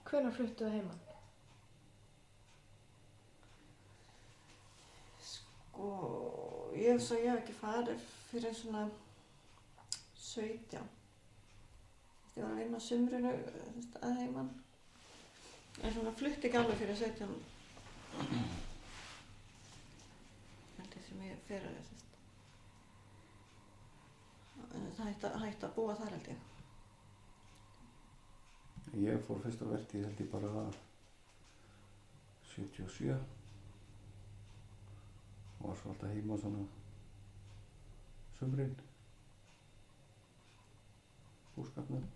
Hvenær fluttuðu heiman? Sko, ég hef ekki farið fyrir svona 17. Ég var að vinna á sumrinu að heiman. En svona flutti ekki alveg fyrir 17. Held ég sem ég fyrir það hætti að búa þar held ég. Ég fór fyrst á vertíð held ég bara 77 og var svo alltaf heima svona sumrin búskapnum.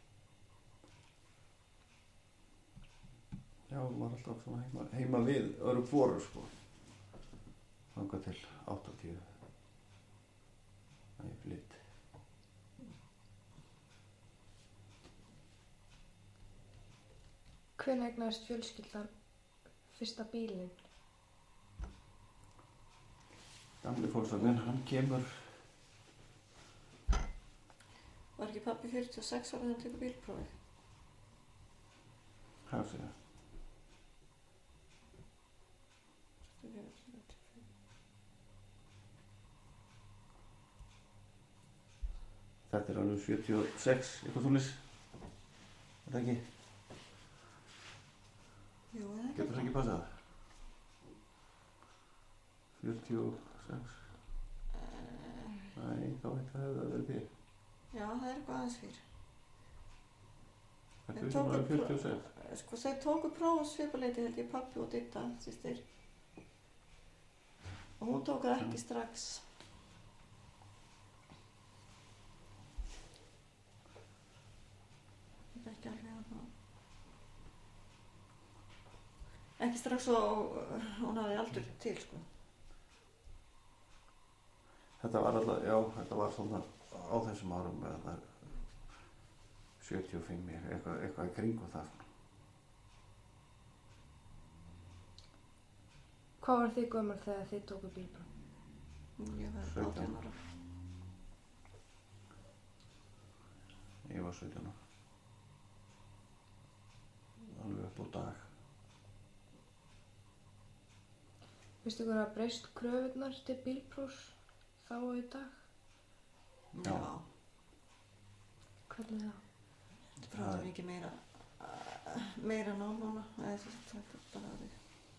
Já, var alltaf svona heima við öðru hvoru sko þangað til 80 að ég flytt. Hvenær eignaðist fjölskyldan fyrsta bílinn? Gamli fólksvagnin, hann kemur. Var ekki pabbi 46 ára þegar hann tekur bílprófið? Hvað segja? Þetta er alveg 76, eitthvað svoleiðis. Er það ekki? Jú, eða ekki? Getur það ekki passað? 46. Nei, þá hefði það verið fyrir. Já, það er eitthvað aðeins fyrir. Þetta er sem alveg 46. Sko, þeir tóku próf svipaleiti held ég pabbi og Didda, systir. Og hún tók það ekki strax. Þetta er ekki alveg að það. Ekki strax og hún hafði aldur til, sko. Þetta var alltaf, já, þetta var svona á þessum árum eða 75, eitthvað í kringum það. Hvað var þið gömul þegar þið tóku bílpróf? Ég var 18 ára. Ég var 17 ára. Alveg upp á dag. Veistu ykkur að breyst kröfurnar til bílprófs þá og í dag? Já. Hvernig það? Þetta fráður mikið meira nám núna. Þetta er bara aðeins.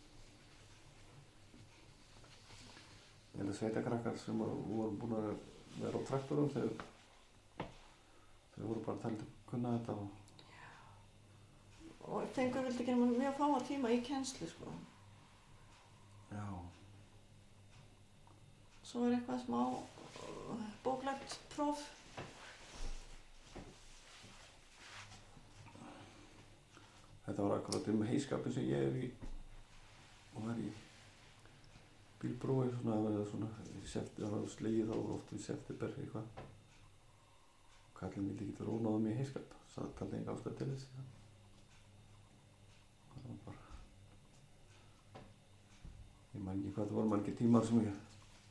Ég held að sveitakrakkar sem voru búin að vera á traktorum þeir voru bara talið að kunna þetta og fengur vildi ekki nema mjög fáa tíma í kennslu, sko. Já. Svo er eitthvað smá bóklegt próf. Þetta var akkurat heiskapin sem ég er í og var í bílprófi svona það var slegið þá oft í september eitthvað. Kallinn vildi ekki vera ónáða mig í heiskap, það taldi enga ástæð til þess. Það var bara ég man ekki hvað það voru margir tímar sem ég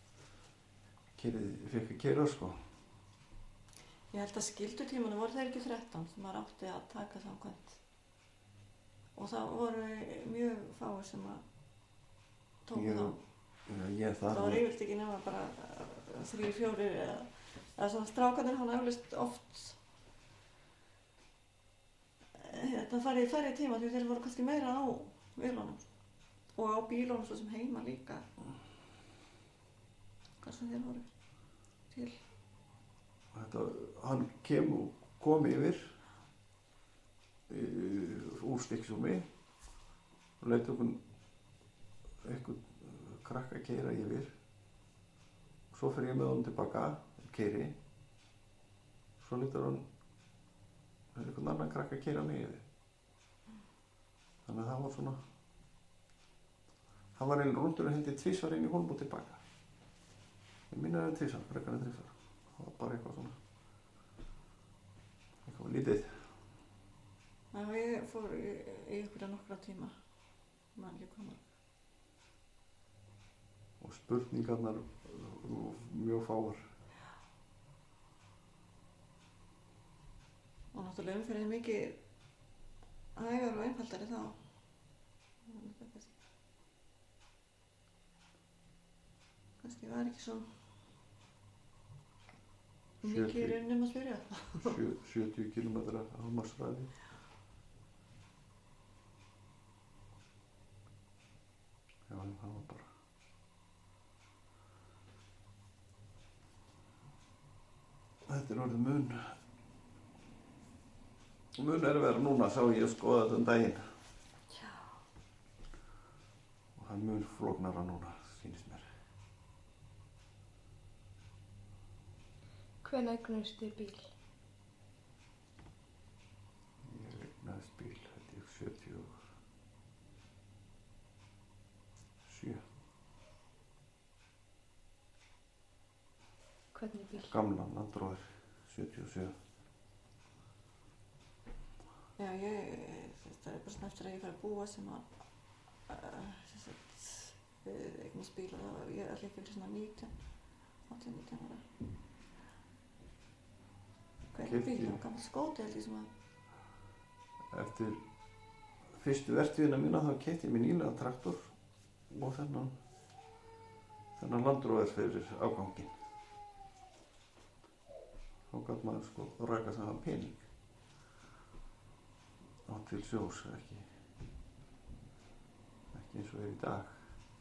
fikk að keyra, sko. Ég held að skyldutímanu voru þeir ekki 13 sem maður átti að taka samkvæmt. Og það voru mjög fáir sem að tóku þá. Það var yfirleitt ekki nema bara 3-4 eða svona strákarnir hann eflaust oft þetta farið í færri tíma því þeir voru kannski meira á vélunum og á bílunum svo sem heima líka. Hvað sem þeir voru til. Hann kom yfir úr Stykkishólmi og leit okkur eitthvað krakka keyra yfir. Svo fer ég með honum tilbaka og keyri. Svo lítur hann einhvern annan krakka keyra mig yfir. Þannig að það var svona það var einn rúndur og hendi tvisvar inn í Hólm og tilbaka. Ég minna það tvisvar, frekar en þrisvar. Það var bara eitthvað svona eitthvað lítið. Já, ég fór í einhverja nokkra tíma. Man ekki koma. Og spurningarnar mjög fáar. Og náttúrulega umferðin mikið hægar og einfaldari þá. Kannski var ekki svo mikið í rauninni að spyrja. 70 km hámarkshraði. Já, en það var bara. Þetta er orðið mun erfiðara núna, sá ég skoða þetta daginn. Já. Og það er mun flóknara núna, sýnist mér. Hvenær eignaðist þið bíl? Ég eignaðist bíl, held ég 77. Hvernig bíl? Gamlan Land Rover 77. Já, þetta er bara svona eftir að ég fær að búa sem að eignast bíl og það ég er líka svona 19 ára. Hvernig bíl? Það var gammal Skóti held ég sem að. Eftir fyrstu vertíðina mína þá keypti ég mér nýlega traktor og þennan Land Rover fyrir afganginn. Þá gat maður sko ræka saman pening á til sjós, ekki eins og er í dag.